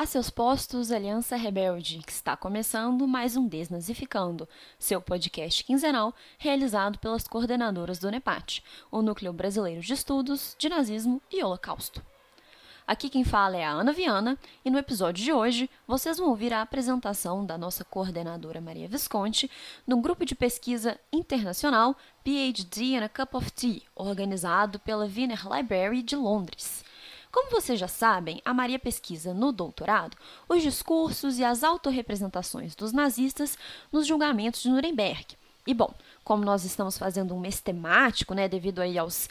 seus postos, Aliança Rebelde, que está começando mais um Desnazificando, seu podcast quinzenal realizado pelas coordenadoras do NEPAT, o Núcleo Brasileiro de Estudos de Nazismo e Holocausto. Aqui quem fala é a Ana Viana e no episódio de hoje vocês vão ouvir a apresentação da nossa coordenadora Maria Visconti no grupo de pesquisa internacional PhD in a Cup of Tea, organizado pela Wiener Library de Londres. Como vocês já sabem, a Maria pesquisa no doutorado os discursos e as autorrepresentações dos nazistas nos julgamentos de Nuremberg. E bom, como nós estamos fazendo um mês temático, devido aí aos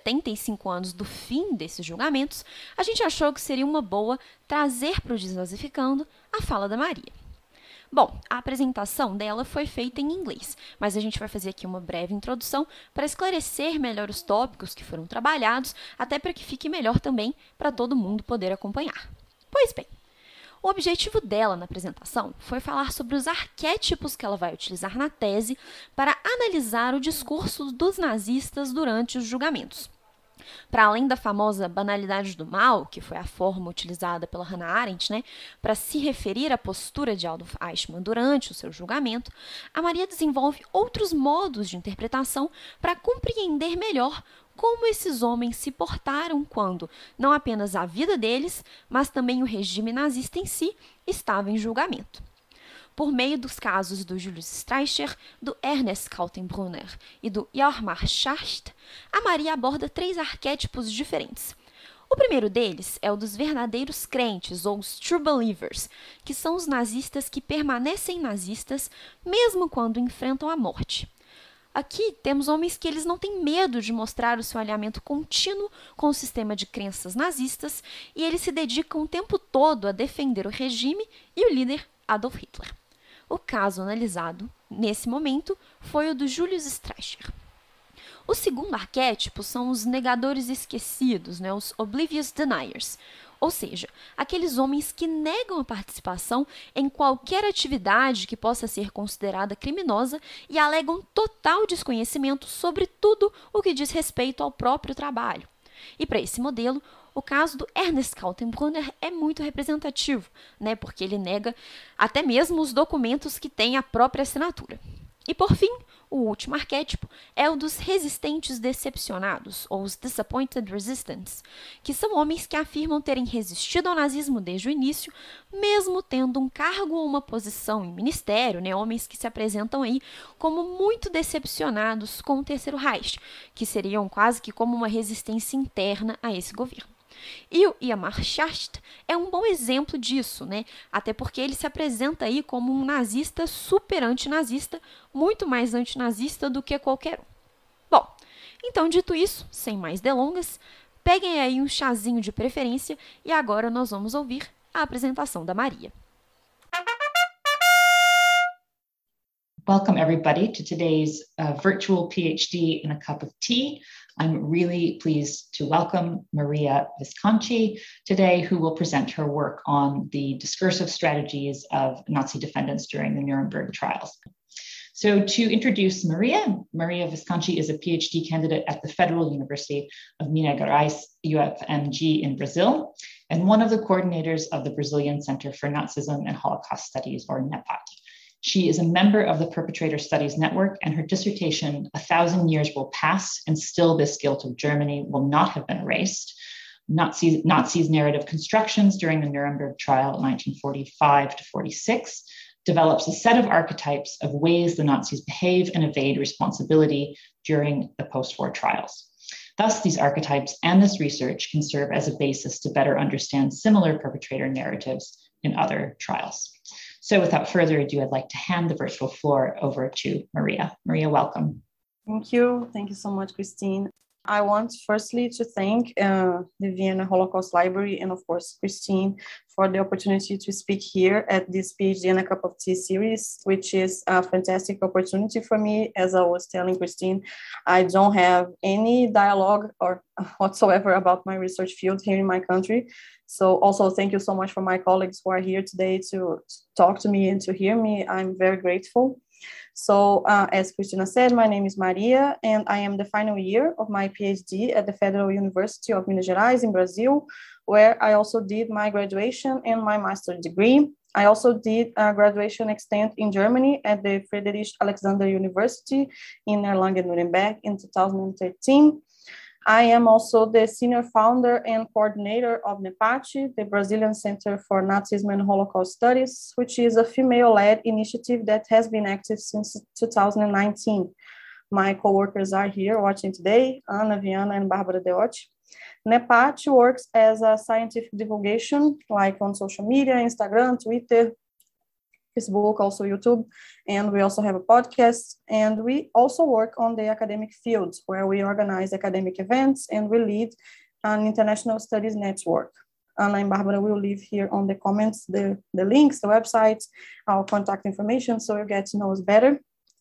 75 anos do fim desses julgamentos, a gente achou que seria uma boa trazer para o Desnazificando a fala da Maria. Bom, a apresentação dela foi feita em inglês, mas a gente vai fazer aqui uma breve introdução para esclarecer melhor os tópicos que foram trabalhados, até para que fique melhor também para todo mundo poder acompanhar. Pois bem, o objetivo dela na apresentação foi falar sobre os arquétipos que ela vai utilizar na tese para analisar o discurso dos nazistas durante os julgamentos. Para além da famosa banalidade do mal, que foi a forma utilizada pela Hannah Arendt, para se referir à postura de Adolf Eichmann durante o seu julgamento, a Maria desenvolve outros modos de interpretação para compreender melhor como esses homens se portaram quando não apenas a vida deles, mas também o regime nazista em si estava em julgamento. Por meio dos casos do Julius Streicher, do Ernest Kaltenbrunner e do Hjalmar Schacht, a Maria aborda 3 arquétipos diferentes. O primeiro deles é o dos verdadeiros crentes, ou os true believers, que são os nazistas que permanecem nazistas mesmo quando enfrentam a morte. Aqui temos homens que eles não têm medo de mostrar o seu alinhamento contínuo com o sistema de crenças nazistas e eles se dedicam o tempo todo a defender o regime e o líder Adolf Hitler. O caso analisado, nesse momento, foi o do Julius Streicher. O segundo arquétipo são os negadores esquecidos, os oblivious deniers, ou seja, aqueles homens que negam a participação em qualquer atividade que possa ser considerada criminosa e alegam total desconhecimento sobre tudo o que diz respeito ao próprio trabalho. E para esse modelo, o caso do Ernest Kaltenbrunner é muito representativo, porque ele nega até mesmo os documentos que têm a própria assinatura. E por fim, o último arquétipo é o dos resistentes decepcionados, ou os disappointed resistants, que são homens que afirmam terem resistido ao nazismo desde o início, mesmo tendo um cargo ou uma posição em ministério, homens que se apresentam aí como muito decepcionados com o Terceiro Reich, que seriam quase que como uma resistência interna a esse governo. E o Hjalmar Schacht é um bom exemplo disso, até porque ele se apresenta aí como um nazista super antinazista, muito mais antinazista do que qualquer um. Bom, então dito isso, sem mais delongas, peguem aí um chazinho de preferência e agora nós vamos ouvir a apresentação da Maria. Welcome everybody to today's virtual PhD in a Cup of Tea. I'm really pleased to welcome Maria Visconti today, who will present her work on the discursive strategies of Nazi defendants during the Nuremberg trials. So to introduce Maria Visconti is a PhD candidate at the Federal University of Minas Gerais, UFMG in Brazil, and one of the coordinators of the Brazilian Center for Nazism and Holocaust Studies, or NEPAT. She is a member of the Perpetrator Studies Network, and her dissertation, 1,000 Years Will Pass, and Still This Guilt of Germany Will Not Have Been Erased, Nazis' Narrative Constructions During the Nuremberg Trial, 1945 to 46, develops a set of archetypes of ways the Nazis behave and evade responsibility during the post-war trials. Thus, these archetypes and this research can serve as a basis to better understand similar perpetrator narratives in other trials. So without further ado, I'd like to hand the virtual floor over to Maria. Maria, welcome. Thank you. Thank you so much, Christine. I want firstly to thank the Vienna Holocaust Library and of course Christine for the opportunity to speak here at this PhD in a Cup of Tea series, which is a fantastic opportunity for me. As I was telling Christine, I don't have any dialogue or whatsoever about my research field here in my country. So also thank you so much for my colleagues who are here today to talk to me and to hear me. I'm very grateful. So as Christina said, my name is Maria, and I am the final year of my PhD at the Federal University of Minas Gerais in Brazil, where I also did my graduation and my master's degree. I also did a graduation extent in Germany at the Friedrich Alexander University in Erlangen-Nuremberg in 2013. I am also the senior founder and coordinator of NEPAT, the Brazilian Center for Nazism and Holocaust Studies, which is a female-led initiative that has been active since 2019. My coworkers are here watching today, Ana Viana and Barbara Deotti. NEPAT works as a scientific divulgation, like on social media, Instagram, Twitter, Facebook, also YouTube, and we also have a podcast. And we also work on the academic fields, where we organize academic events and we lead an international studies network. Anna and Barbara will leave here on the comments the links, the websites, our contact information, so you get to know us better.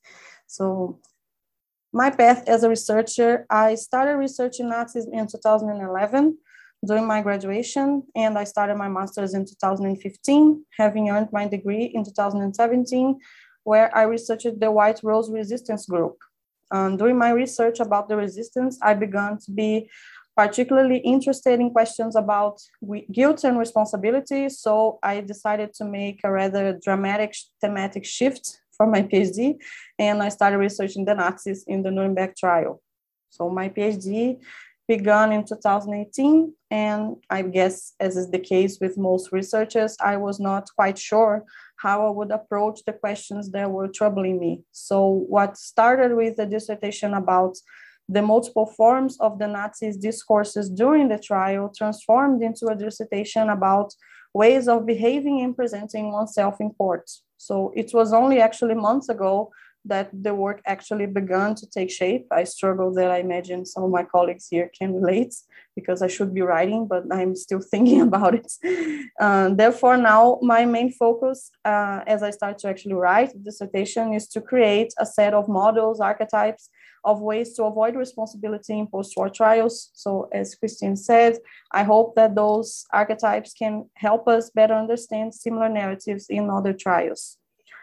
So my path as a researcher, I started researching Nazism in 2011 during my graduation, and I started my master's in 2015, having earned my degree in 2017, where I researched the White Rose Resistance Group. During my research about the resistance, I began to be particularly interested in questions about guilt and responsibility, so I decided to make a rather dramatic thematic shift for my PhD, and I started researching the Nazis in the Nuremberg trial. So my PhD began in 2018, and I guess, as is the case with most researchers, I was not quite sure how I would approach the questions that were troubling me. So what started with a dissertation about the multiple forms of the Nazis' discourses during the trial transformed into a dissertation about ways of behaving and presenting oneself in court. So it was only actually months ago that the work actually began to take shape. I struggle that I imagine some of my colleagues here can relate, because I should be writing, but I'm still thinking about it. Therefore, now my main focus as I start to actually write the dissertation is to create a set of models, archetypes of ways to avoid responsibility in post-war trials. So as Christine said, I hope that those archetypes can help us better understand similar narratives in other trials.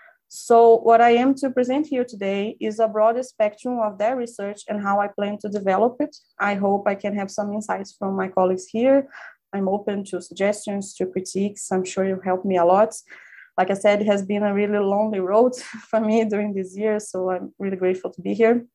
So what I am to present here today is a broader spectrum of their research and how I plan to develop it. I hope I can have some insights from my colleagues here. I'm open to suggestions, to critiques. I'm sure you'll help me a lot. Like I said, it has been a really lonely road for me during this year, so I'm really grateful to be here.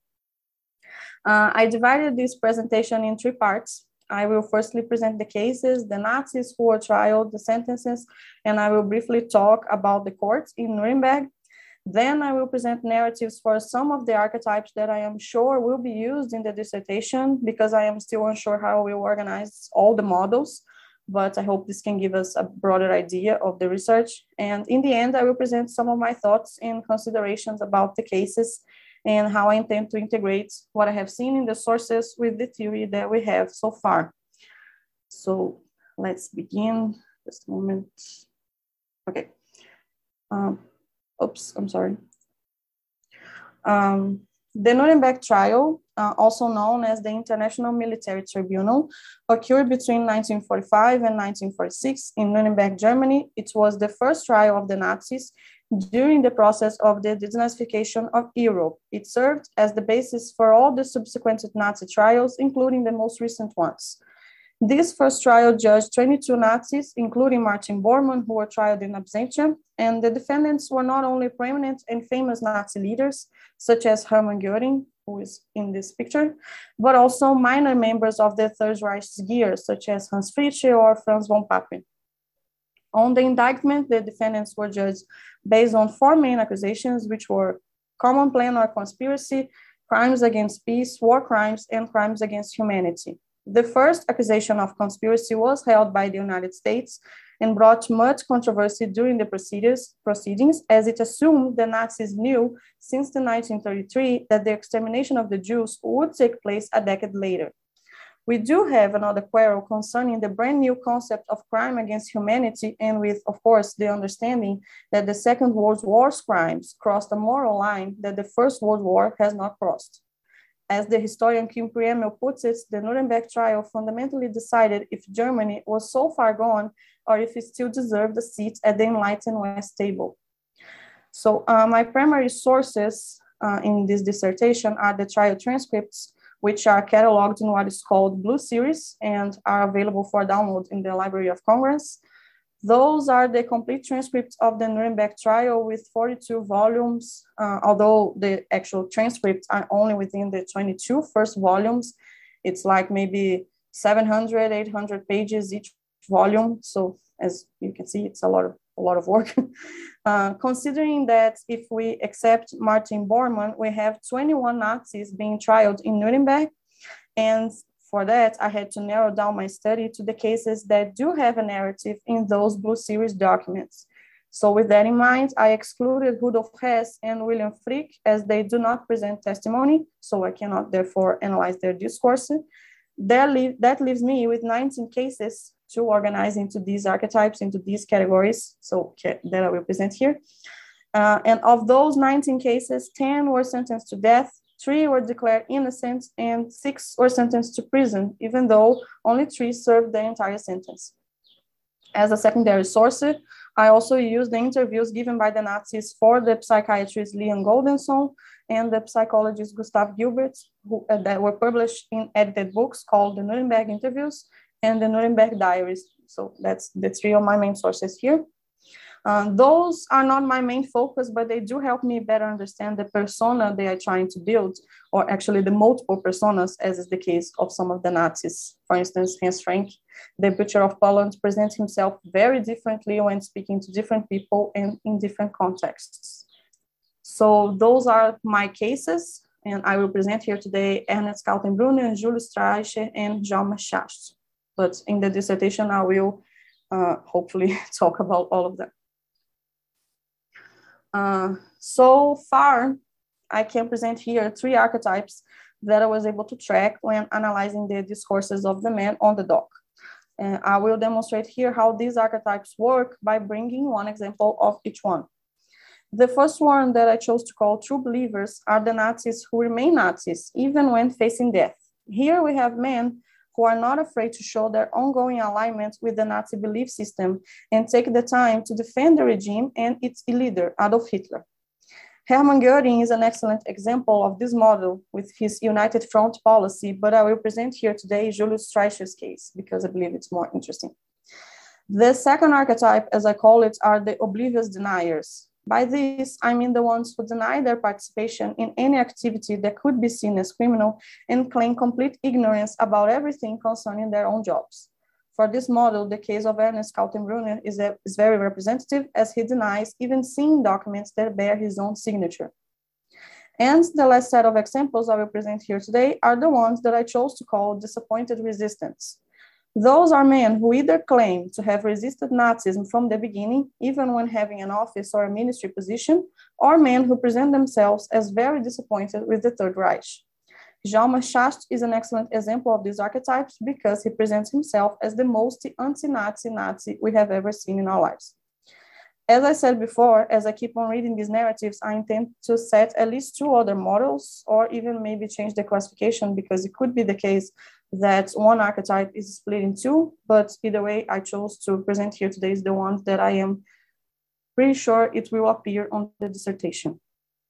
I divided this presentation in 3 parts. I will firstly present the cases, the Nazis who were tried, the sentences, and I will briefly talk about the courts in Nuremberg. Then I will present narratives for some of the archetypes that I am sure will be used in the dissertation, because I am still unsure how we will organize all the models, but I hope this can give us a broader idea of the research. And in the end, I will present some of my thoughts and considerations about the cases and how I intend to integrate what I have seen in the sources with the theory that we have so far. So let's begin. Just a moment. Okay. Oops, I'm sorry. The Nuremberg trial, also known as the International Military Tribunal, occurred between 1945 and 1946 in Nuremberg, Germany. It was the first trial of the Nazis during the process of the denazification of Europe. It served as the basis for all the subsequent Nazi trials, including the most recent ones. This first trial judged 22 Nazis, including Martin Bormann, who were tried in absentia, and the defendants were not only prominent and famous Nazi leaders, such as Hermann Göring, who is in this picture, but also minor members of the Third Reich's gear, such as Hans Fritzsche or Franz von Papen. On the indictment, the defendants were judged based on 4 main accusations, which were common plan or conspiracy, crimes against peace, war crimes, and crimes against humanity. The first accusation of conspiracy was held by the United States and brought much controversy during the proceedings, as it assumed the Nazis knew since 1933 that the extermination of the Jews would take place a decade later. We do have another quarrel concerning the brand new concept of crime against humanity, and with, of course, the understanding that the Second World War's crimes crossed a moral line that the First World War has not crossed. As the historian Kim Priemel puts it, the Nuremberg trial fundamentally decided if Germany was so far gone or if it still deserved a seat at the Enlightened West table. So my primary sources in this dissertation are the trial transcripts, which are cataloged in what is called Blue Series and are available for download in the Library of Congress. Those are the complete transcripts of the Nuremberg trial with 42 volumes, although the actual transcripts are only within the 22 first volumes. It's like maybe 700, 800 pages each volume. So as you can see, it's a lot of work. Considering that if we accept Martin Bormann, we have 21 Nazis being trialed in Nuremberg. And for that, I had to narrow down my study to the cases that do have a narrative in those Blue Series documents. So with that in mind, I excluded Rudolf Hess and William Frick as they do not present testimony, so I cannot therefore analyze their discourse. That leaves me with 19 cases to organize into these archetypes, into these categories, so that I will present here. And of those 19 cases, 10 were sentenced to death, 3 were declared innocent, and 6 were sentenced to prison, even though only 3 served the entire sentence. As a secondary source, I also used the interviews given by the Nazis for the psychiatrist Leon Goldenson and the psychologist Gustav Gilbert, that were published in edited books called the Nuremberg Interviews and the Nuremberg Diaries. So that's the 3 of my main sources here. Those are not my main focus, but they do help me better understand the persona they are trying to build, or actually the multiple personas, as is the case of some of the Nazis. For instance, Hans Frank, the Butcher of Poland, presents himself very differently when speaking to different people and in different contexts. So those are my cases, and I will present here today Ernest Kaltenbrunner, Julius Streicher, and Jaume Schacht. But in the dissertation, I will hopefully talk about all of them. So far, I can present here 3 archetypes that I was able to track when analyzing the discourses of the men on the dock. I will demonstrate here how these archetypes work by bringing one example of each one. The first one that I chose to call true believers are the Nazis who remain Nazis, even when facing death. Here we have men who are not afraid to show their ongoing alignment with the Nazi belief system and take the time to defend the regime and its leader, Adolf Hitler. Hermann Göring is an excellent example of this model with his United Front policy, but I will present here today Julius Streicher's case because I believe it's more interesting. The second archetype, as I call it, are the oblivious deniers. By this, I mean the ones who deny their participation in any activity that could be seen as criminal and claim complete ignorance about everything concerning their own jobs. For this model, the case of Ernest Kaltenbrunner is very representative, as he denies even seeing documents that bear his own signature. And the last set of examples I will present here today are the ones that I chose to call disappointed resistance. Those are men who either claim to have resisted Nazism from the beginning, even when having an office or a ministry position, or men who present themselves as very disappointed with the Third Reich. Jaume Schacht is an excellent example of these archetypes because he presents himself as the most anti-Nazi Nazi we have ever seen in our lives. As I said before, as I keep on reading these narratives, I intend to set at least 2 other models, or even maybe change the classification, because it could be the case that one archetype is split in 2, but either way, I chose to present here today is the one that I am pretty sure it will appear on the dissertation.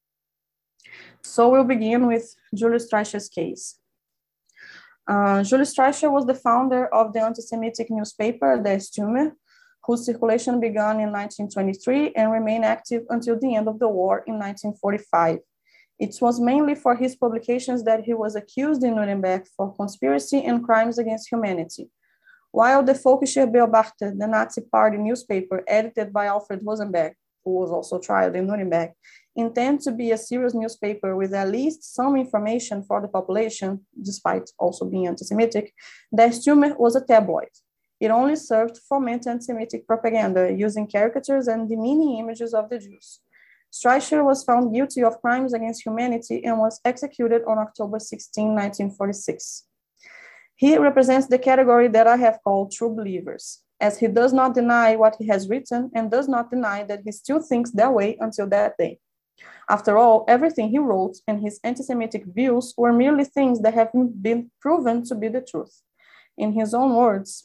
So we'll begin with Julius Streicher's case. Julius Streicher was the founder of the anti-Semitic newspaper, Der Stürmer, whose circulation began in 1923 and remained active until the end of the war in 1945. It was mainly for his publications that he was accused in Nuremberg for conspiracy and crimes against humanity. While the Völkischer Beobachter, the Nazi party newspaper edited by Alfred Rosenberg, who was also tried in Nuremberg, intended to be a serious newspaper with at least some information for the population, despite also being anti-Semitic, Der Stürmer was a tabloid. It only served to foment anti-Semitic propaganda using caricatures and demeaning images of the Jews. Streicher was found guilty of crimes against humanity and was executed on October 16, 1946. He represents the category that I have called true believers, as he does not deny what he has written and does not deny that he still thinks that way until that day. After all, everything he wrote and his anti-Semitic views were merely things that have been proven to be the truth. In his own words,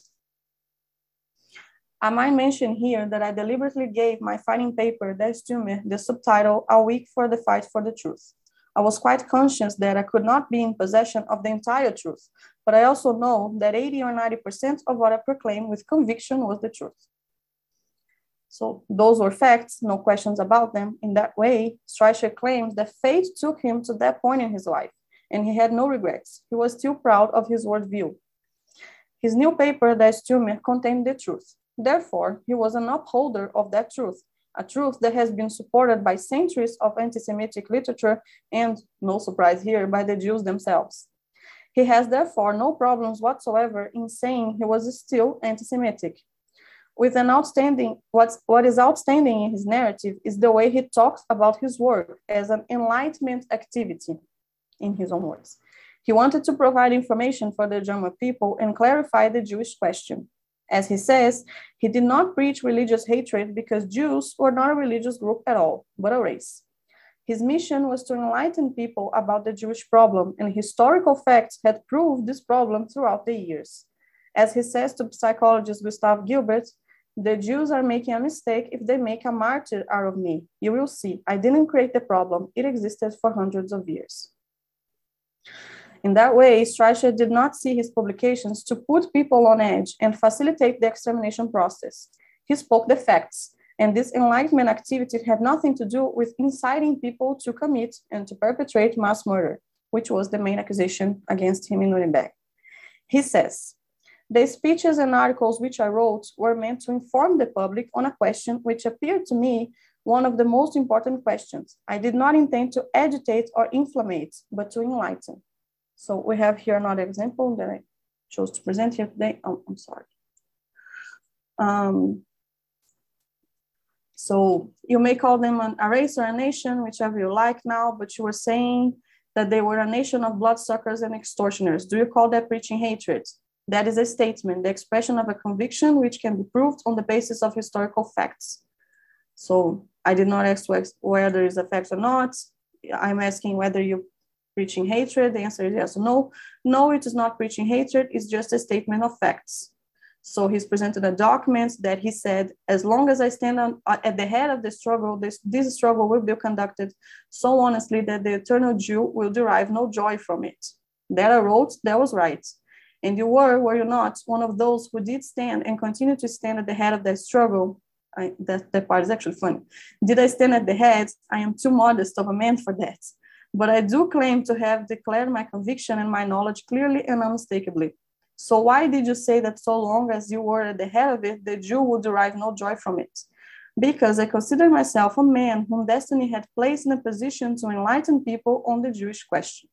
I might mention here that I deliberately gave my fighting paper, Der Stürmer, the subtitle, A Week for the Fight for the Truth. I was quite conscious that I could not be in possession of the entire truth, but I also know that 80 or 90% of what I proclaim with conviction was the truth. So those were facts, no questions about them. In that way, Streicher claims that fate took him to that point in his life, and he had no regrets. He was still proud of his worldview. His new paper, Der Stürmer, contained the truth. Therefore, he was an upholder of that truth, a truth that has been supported by centuries of anti-Semitic literature and, no surprise here, by the Jews themselves. He has therefore no problems whatsoever in saying he was still anti-Semitic. With an outstanding, what is outstanding in his narrative is the way he talks about his work as an enlightenment activity, in his own words. He wanted to provide information for the German people and clarify the Jewish question. As he says, he did not preach religious hatred because Jews were not a religious group at all, but a race. His mission was to enlighten people about the Jewish problem, and historical facts had proved this problem throughout the years. As he says to psychologist Gustav Gilbert, the Jews are making a mistake if they make a martyr out of me. You will see, I didn't create the problem. It existed for hundreds of years. In that way, Streicher did not see his publications to put people on edge and facilitate the extermination process. He spoke the facts, and this enlightenment activity had nothing to do with inciting people to commit and to perpetrate mass murder, which was the main accusation against him in Nuremberg. He says, the speeches and articles which I wrote were meant to inform the public on a question which appeared to me one of the most important questions. I did not intend to agitate or inflammate, but to enlighten. So we have here another example that I chose to present here today. Oh, I'm sorry. So you may call them a race or a nation, whichever you like now, but you were saying that they were a nation of bloodsuckers and extortioners. Do you call that preaching hatred? That is a statement, the expression of a conviction which can be proved on the basis of historical facts. So I did not ask whether it's a fact or not. I'm asking whether you're preaching hatred. The answer is yes or no. No, it is not preaching hatred. It's just a statement of facts. So he's presented a document that he said, as long as I stand at the head of the struggle, this struggle will be conducted so honestly that the eternal Jew will derive no joy from it. That I wrote, that was right. And you were you not, one of those who did stand and continue to stand at the head of that struggle? That part is actually funny. Did I stand at the head? I am too modest of a man for that. But I do claim to have declared my conviction and my knowledge clearly and unmistakably. So why did you say that so long as you were at the head of it, the Jew would derive no joy from it? Because I consider myself a man whom destiny had placed in a position to enlighten people on the Jewish question.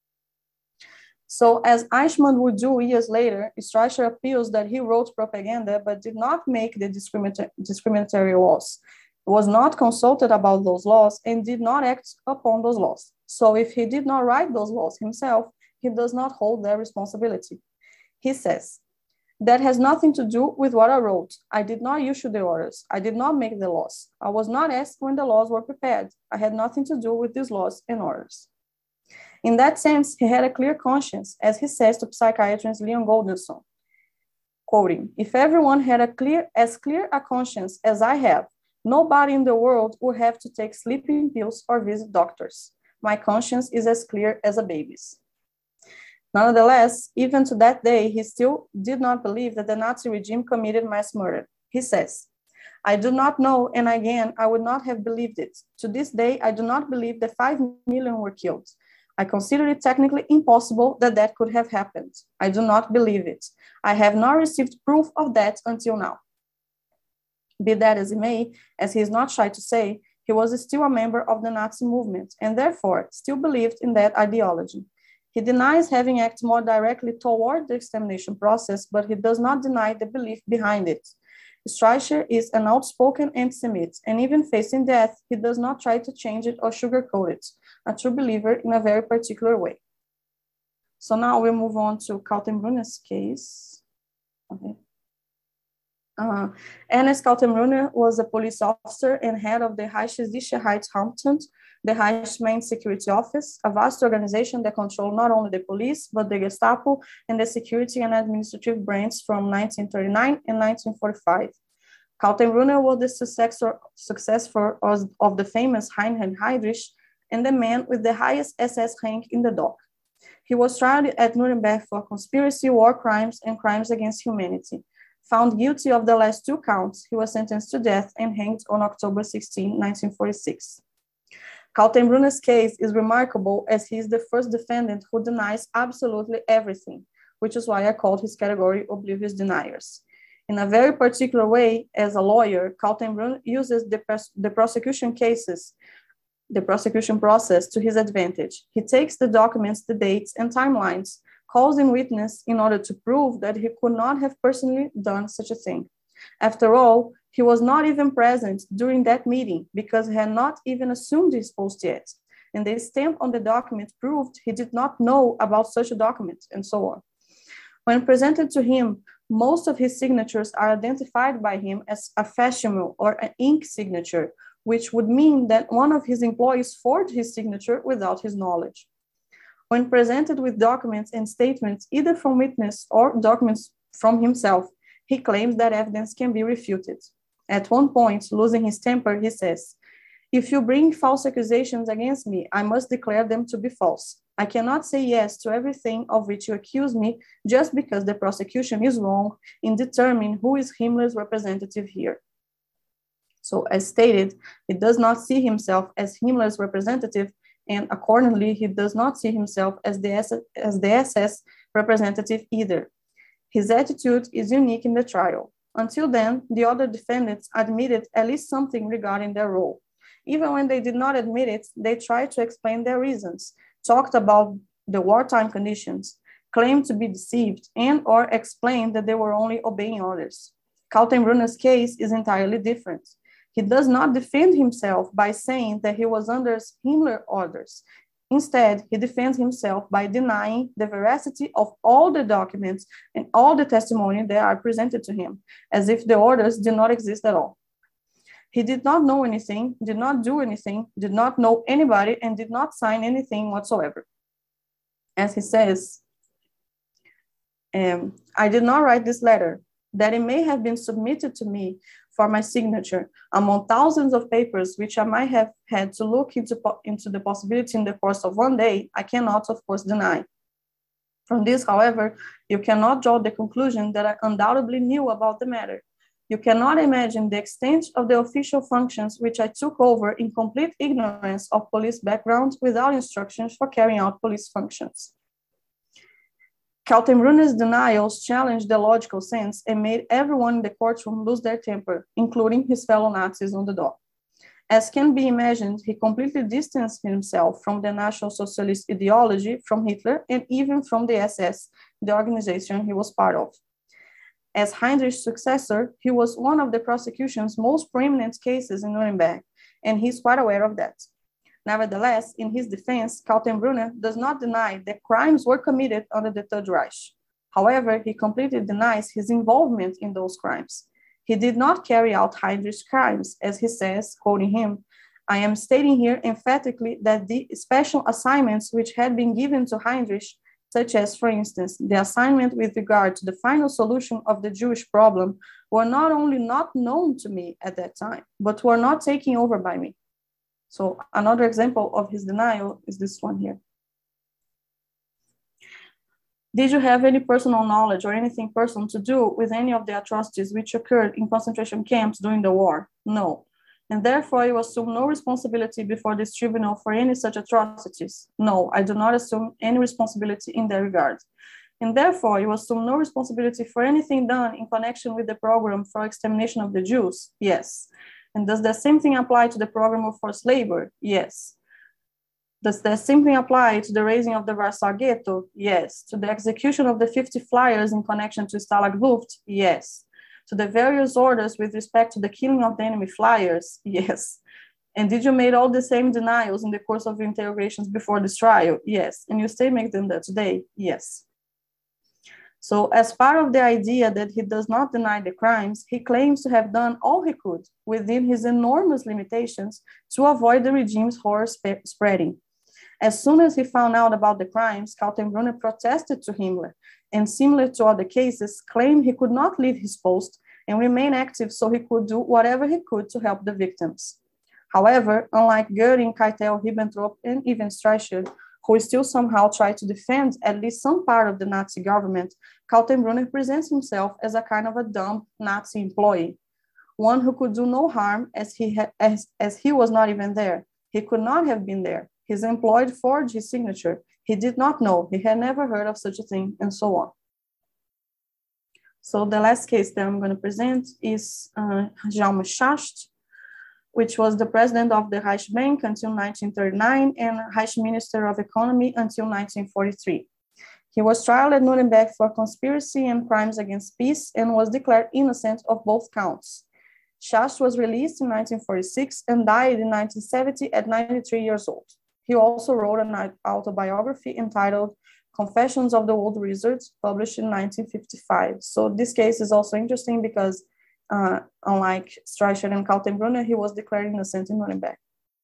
So as Eichmann would do years later, Streicher appeals that he wrote propaganda, but did not make the discriminatory laws, was not consulted about those laws, and did not act upon those laws. So if he did not write those laws himself, he does not hold their responsibility. He says, that has nothing to do with what I wrote. I did not issue the orders. I did not make the laws. I was not asked when the laws were prepared. I had nothing to do with these laws and orders. In that sense, he had a clear conscience, as he says to psychiatrist Leon Goldenson, quoting, if everyone had as clear a conscience as I have, nobody in the world would have to take sleeping pills or visit doctors. My conscience is as clear as a baby's. Nonetheless, even to that day, he still did not believe that the Nazi regime committed mass murder. He says, I do not know, and again, I would not have believed it. To this day, I do not believe that 5 million were killed. I consider it technically impossible that that could have happened. I do not believe it. I have not received proof of that until now. Be that as it may, as he is not shy to say, he was still a member of the Nazi movement and therefore still believed in that ideology. He denies having acted more directly toward the extermination process, but he does not deny the belief behind it. Streicher is an outspoken anti-Semite, and even facing death, he does not try to change it or sugarcoat it, a true believer in a very particular way. So now we'll move on to Kaltenbrunner's case. Okay. Ernest Kaltenbrunner was a police officer and head of the Reichssicherheitsamt, the Reich main security office, a vast organization that controlled not only the police, but the Gestapo and the security and administrative branches from 1939 and 1945. Kaltenbrunner was the successor of the famous Heinrich Heydrich and the man with the highest SS rank in the dock. He was tried at Nuremberg for conspiracy, war crimes, and crimes against humanity. Found guilty of the last 2 counts, he was sentenced to death and hanged on October 16, 1946. Kaltenbrunner's case is remarkable as he is the first defendant who denies absolutely everything, which is why I called his category oblivious deniers. In a very particular way, as a lawyer, Kaltenbrunner uses the prosecution process to his advantage. He takes the documents, the dates, and timelines, calls in witness in order to prove that he could not have personally done such a thing. After all, he was not even present during that meeting because he had not even assumed his post yet. And the stamp on the document proved he did not know about such a document, and so on. When presented to him, most of his signatures are identified by him as a facsimile or an ink signature, which would mean that one of his employees forged his signature without his knowledge. When presented with documents and statements, either from witness or documents from himself, he claims that evidence can be refuted. At one point, losing his temper, he says, "If you bring false accusations against me, I must declare them to be false. I cannot say yes to everything of which you accuse me just because the prosecution is wrong in determining who is Himmler's representative here." So as stated, he does not see himself as Himmler's representative, and accordingly, he does not see himself as the SS representative either. His attitude is unique in the trial. Until then, the other defendants admitted at least something regarding their role. Even when they did not admit it, they tried to explain their reasons, talked about the wartime conditions, claimed to be deceived, and or explained that they were only obeying orders. Kaltenbrunner's case is entirely different. He does not defend himself by saying that he was under Himmler orders. Instead, he defends himself by denying the veracity of all the documents and all the testimony that are presented to him, as if the orders did not exist at all. He did not know anything, did not do anything, did not know anybody, and did not sign anything whatsoever. As he says, I did not write this letter, that it may have been submitted to me for my signature among thousands of papers which I might have had to look into the possibility in the course of one day, I cannot, of course, deny. From this, however, you cannot draw the conclusion that I undoubtedly knew about the matter. You cannot imagine the extent of the official functions which I took over in complete ignorance of police background without instructions for carrying out police functions. Kaltenbrunner's denials challenged the logical sense and made everyone in the courtroom lose their temper, including his fellow Nazis on the dock. As can be imagined, he completely distanced himself from the National Socialist ideology, from Hitler, and even from the SS, the organization he was part of. As Heinrich's successor, he was one of the prosecution's most prominent cases in Nuremberg, and he's quite aware of that. Nevertheless, in his defense, Kaltenbrunner does not deny that crimes were committed under the Third Reich. However, he completely denies his involvement in those crimes. He did not carry out Heinrich's crimes, as he says, quoting him, "I am stating here emphatically that the special assignments which had been given to Heinrich, such as, for instance, the assignment with regard to the final solution of the Jewish problem, were not only not known to me at that time, but were not taken over by me." So another example of his denial is this one here. Did you have any personal knowledge or anything personal to do with any of the atrocities which occurred in concentration camps during the war? No. And therefore you assume no responsibility before this tribunal for any such atrocities? No, I do not assume any responsibility in that regard. And therefore you assume no responsibility for anything done in connection with the program for extermination of the Jews? Yes. And does the same thing apply to the program of forced labor? Yes. Does the same thing apply to the raising of the Warsaw Ghetto? Yes. To the execution of the 50 flyers in connection to Stalag Luft? Yes. To the various orders with respect to the killing of the enemy flyers? Yes. And did you make all the same denials in the course of your interrogations before this trial? Yes. And you still make them there today? Yes. So as part of the idea that he does not deny the crimes, he claims to have done all he could within his enormous limitations to avoid the regime's horror spreading. As soon as he found out about the crimes, Kaltenbrunner protested to Himmler and, similar to other cases, claimed he could not leave his post and remain active so he could do whatever he could to help the victims. However, unlike Göring, Keitel, Ribbentrop, and even Streicher, who still somehow try to defend at least some part of the Nazi government, Kaltenbrunner presents himself as a kind of a dumb Nazi employee, one who could do no harm as he was not even there. He could not have been there. His employed forged his signature. He did not know. He had never heard of such a thing, and so on. So the last case that I'm going to present is Jaume Schacht, which was the president of the Reichsbank until 1939 and Reich Minister of Economy until 1943. He was tried at Nuremberg for conspiracy and crimes against peace and was declared innocent of both counts. Schacht was released in 1946 and died in 1970 at 93 years old. He also wrote an autobiography entitled Confessions of the Old Wizards, published in 1955. So this case is also interesting because unlike Streicher and Kaltenbrunner, he was declared innocent in Nuremberg.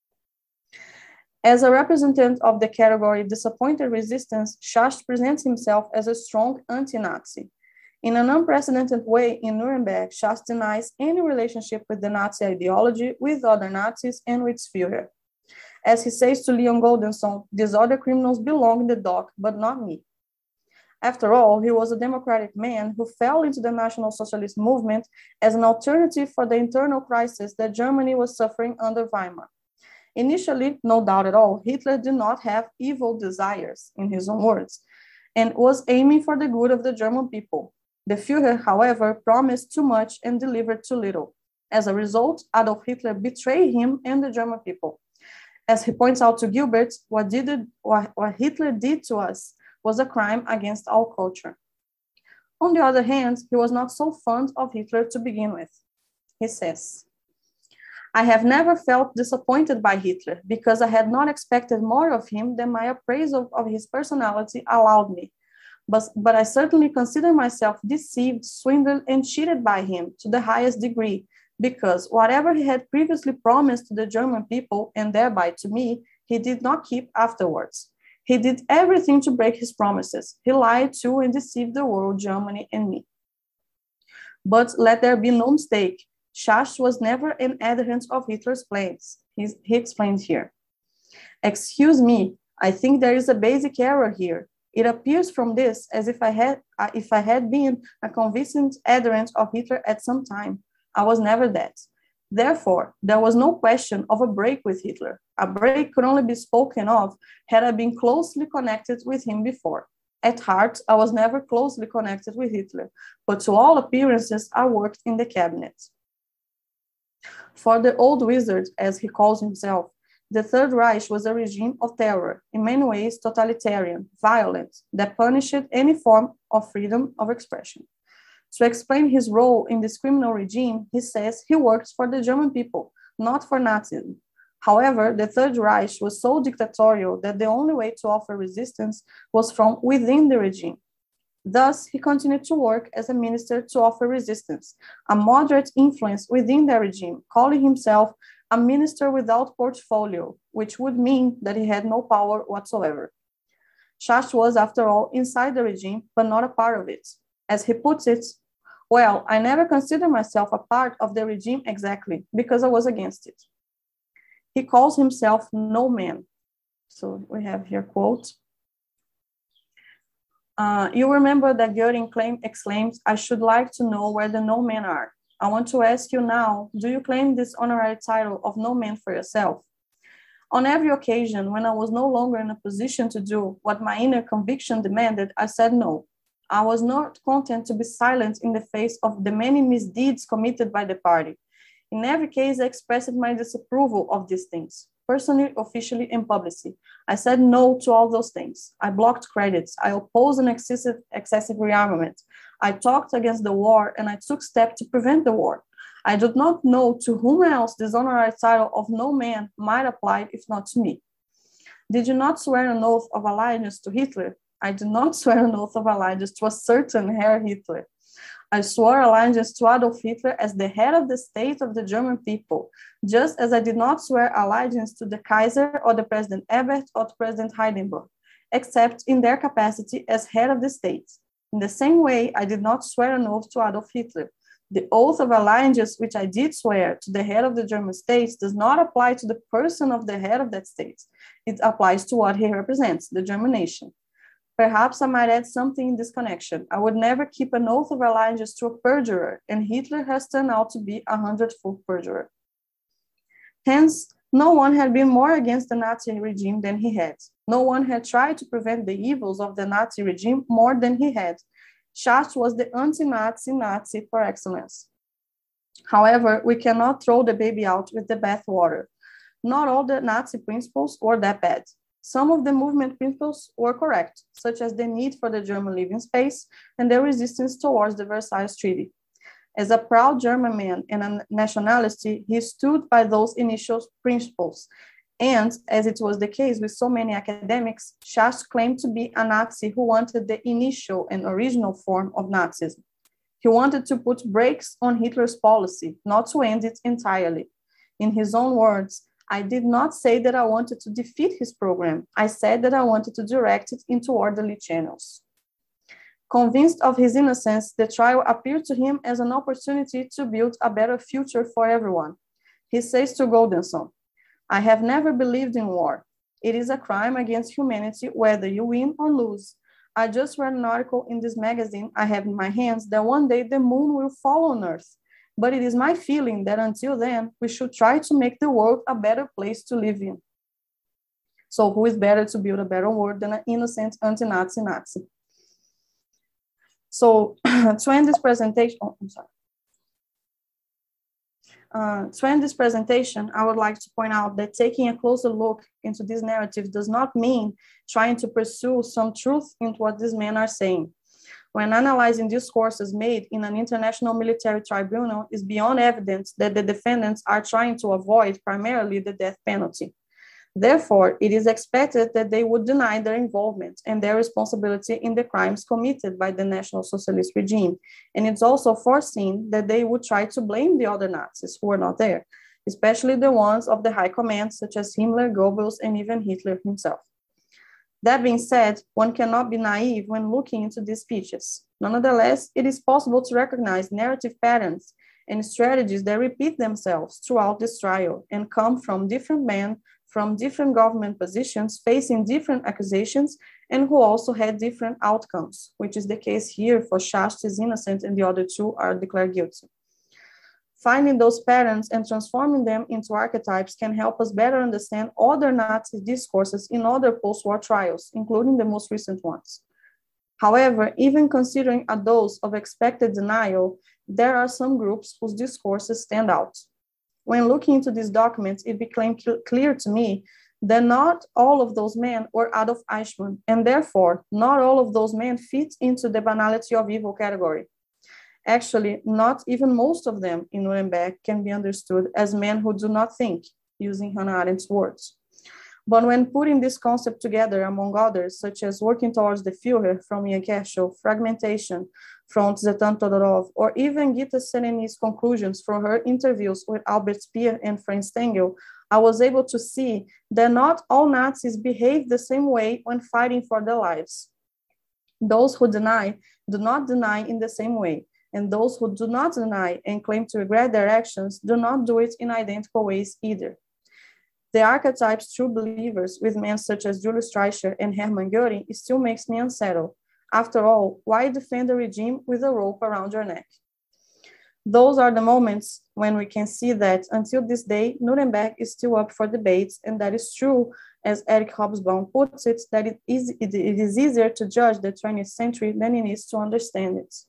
As a representative of the category disappointed resistance, Schacht presents himself as a strong anti-Nazi. In an unprecedented way in Nuremberg, Schacht denies any relationship with the Nazi ideology, with other Nazis, and with Führer. As he says to Leon Goldenson, these other criminals belong in the dock, but not me. After all, he was a democratic man who fell into the National Socialist movement as an alternative for the internal crisis that Germany was suffering under Weimar. Initially, no doubt at all, Hitler did not have evil desires, in his own words, and was aiming for the good of the German people. The Führer, however, promised too much and delivered too little. As a result, Adolf Hitler betrayed him and the German people. As he points out to Gilbert, what Hitler did to us was a crime against our culture. On the other hand, he was not so fond of Hitler to begin with. He says, I have never felt disappointed by Hitler because I had not expected more of him than my appraisal of his personality allowed me. But I certainly consider myself deceived, swindled, and cheated by him to the highest degree, because whatever he had previously promised to the German people, and thereby to me, he did not keep afterwards. He did everything to break his promises. He lied to and deceived the world, Germany, and me. But let there be no mistake, Schacht was never an adherent of Hitler's plans. He explained here. Excuse me, I think there is a basic error here. It appears from this as if I had been a convincing adherent of Hitler at some time. I was never that. Therefore, there was no question of a break with Hitler. A break could only be spoken of had I been closely connected with him before. At heart, I was never closely connected with Hitler, but to all appearances, I worked in the cabinet. For the old wizard, as he calls himself, the Third Reich was a regime of terror, in many ways totalitarian, violent, that punished any form of freedom of expression. To explain his role in this criminal regime, he says he works for the German people, not for Nazism. However, the Third Reich was so dictatorial that the only way to offer resistance was from within the regime. Thus, he continued to work as a minister to offer resistance, a moderate influence within the regime, calling himself a minister without portfolio, which would mean that he had no power whatsoever. Schacht was, after all, inside the regime, but not a part of it. As he puts it, well, I never considered myself a part of the regime exactly, because I was against it. He calls himself no man. So we have here quote. You remember that Göring exclaims, I should like to know where the no men are. I want to ask you now, do you claim this honorary title of no man for yourself? On every occasion, when I was no longer in a position to do what my inner conviction demanded, I said no. I was not content to be silent in the face of the many misdeeds committed by the party. In every case, I expressed my disapproval of these things, personally, officially, and publicly. I said no to all those things. I blocked credits. I opposed an excessive rearmament. I talked against the war, and I took steps to prevent the war. I do not know to whom else this honorary title of no man might apply if not to me. Did you not swear an oath of allegiance to Hitler? I did not swear an oath of allegiance to a certain Herr Hitler. I swore allegiance to Adolf Hitler as the head of the state of the German people, just as I did not swear allegiance to the Kaiser or the President Ebert or to President Hindenburg, except in their capacity as head of the state. In the same way, I did not swear an oath to Adolf Hitler, The oath of allegiance which I did swear to the head of the German states does not apply to the person of the head of that state. It applies to what he represents, the German nation. Perhaps I might add something in this connection. I would never keep an oath of allegiance to a perjurer, and Hitler has turned out to be a 100-fold perjurer. Hence, no one had been more against the Nazi regime than he had. No one had tried to prevent the evils of the Nazi regime more than he had. Schacht was the anti-Nazi Nazi par excellence. However, we cannot throw the baby out with the bathwater. Not all the Nazi principles were that bad. Some of the movement principles were correct, such as the need for the German living space and the resistance towards the Versailles Treaty. As a proud German man and a nationalist, he stood by those initial principles. And as it was the case with so many academics, Schacht claimed to be a Nazi who wanted the initial and original form of Nazism. He wanted to put brakes on Hitler's policy, not to end it entirely. In his own words, I did not say that I wanted to defeat his program. I said that I wanted to direct it into orderly channels. Convinced of his innocence, the trial appeared to him as an opportunity to build a better future for everyone. He says to Goldenson, I have never believed in war. It is a crime against humanity whether you win or lose. I just read an article in this magazine I have in my hands that one day the moon will fall on Earth. But it is my feeling that until then, we should try to make the world a better place to live in. So who is better to build a better world than an innocent anti-Nazi Nazi? So to end this presentation, I would like to point out that taking a closer look into this narrative does not mean trying to pursue some truth into what these men are saying. When analyzing discourses made in an international military tribunal, it's beyond evidence that the defendants are trying to avoid primarily the death penalty. Therefore, it is expected that they would deny their involvement and their responsibility in the crimes committed by the National Socialist regime. And it's also foreseen that they would try to blame the other Nazis who were not there, especially the ones of the high command, such as Himmler, Goebbels, and even Hitler himself. That being said, one cannot be naive when looking into these speeches. Nonetheless, it is possible to recognize narrative patterns and strategies that repeat themselves throughout this trial and come from different men from different government positions facing different accusations and who also had different outcomes, which is the case here for Schacht is innocent and the other two are declared guilty. Finding those patterns and transforming them into archetypes can help us better understand other Nazi discourses in other post-war trials, including the most recent ones. However, even considering a dose of expected denial, there are some groups whose discourses stand out. When looking into these documents, it became clear to me that not all of those men were Adolf Eichmann, and therefore, not all of those men fit into the banality of evil category. Actually, not even most of them in Nuremberg can be understood as men who do not think, using Hannah Arendt's words. But when putting this concept together, among others, such as working towards the Führer from Ian Kershaw, fragmentation from Tzvetan Todorov, or even Gita Sereni's conclusions from her interviews with Albert Speer and Frank Stengel, I was able to see that not all Nazis behave the same way when fighting for their lives. Those who deny do not deny in the same way, and those who do not deny and claim to regret their actions do not do it in identical ways either. The archetypes true believers with men such as Julius Streicher and Hermann Göring still makes me unsettled. After all, why defend a regime with a rope around your neck? Those are the moments when we can see that until this day, Nuremberg is still up for debates, and that is true, as Eric Hobsbawm puts it, that it is easier to judge the 20th century than it is to understand it.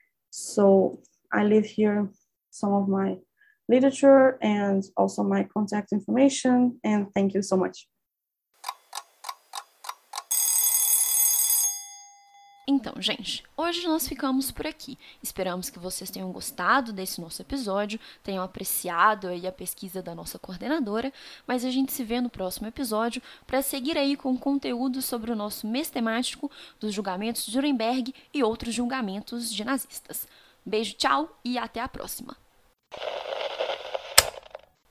So I leave here some of my literature and also my contact information, and thank you so much. Então, gente, hoje nós ficamos por aqui. Esperamos que vocês tenham gostado desse nosso episódio, tenham apreciado aí a pesquisa da nossa coordenadora, mas a gente se vê no próximo episódio para seguir aí com conteúdo sobre o nosso mês temático dos julgamentos de Nuremberg e outros julgamentos de nazistas. Beijo, tchau e até a próxima!